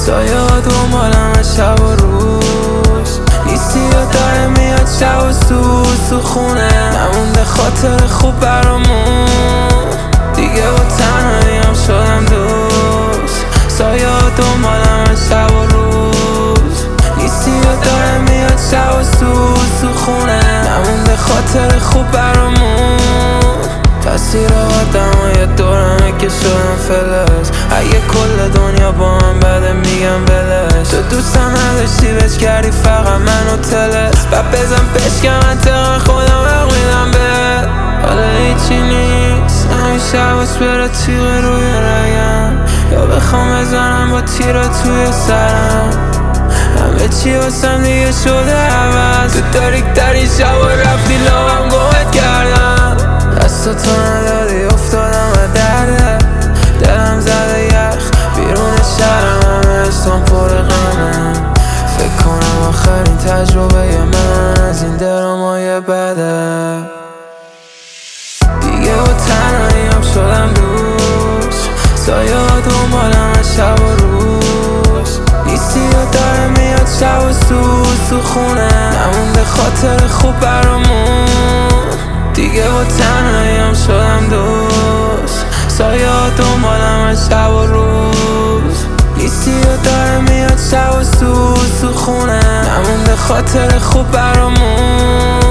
سایه ها دنبالم شب و روز، نیستی یا داره میاد شب و سوز. تو خونه نمونده خاطر خوب برامون، دیگه با تنهاییم شدم دوست. سایه ها دنبالم شب و روز، نیستی یا داره میاد شب و سوز. تو خونه نمونده خاطر خوب برامون، تاثیر آدمای دورمه که شدم فلس. اگه کل دنیا با من بده میگم ولش. تو دوستم نداشتی بچ کردی فقط منو تلس. بعد بزن پشکم انتقام خودم حق میدم به. حالا هیچی نیست همیشه حواس بره تیغ روی رگم، یا بخوام بزنم با تیرا توی سرم. همه چی واسم دیگه شده عوض، تو تاریک ترین شب و رفتی لاهم گمت کردم. دستاتو ندادی افتادم و درده، دلم زده یخ بیرون شهرم. همه عشقم پر غمه، فکر کنم آخرین تجربه من از این درامای بده. دیگه با تنهاییم شدم دوست، سایه ها دنبالم شب و روز، نیستی یا داره میاد شب و سوز. تو خونه نمونده خاطر خوب برامون، دیگه با تنهاییم شدم دوست. سایه ها دنبالم شب و روز، نیستی یا داره میاد شب و سوز. تو خونه نمونده خاطر خوب برامون.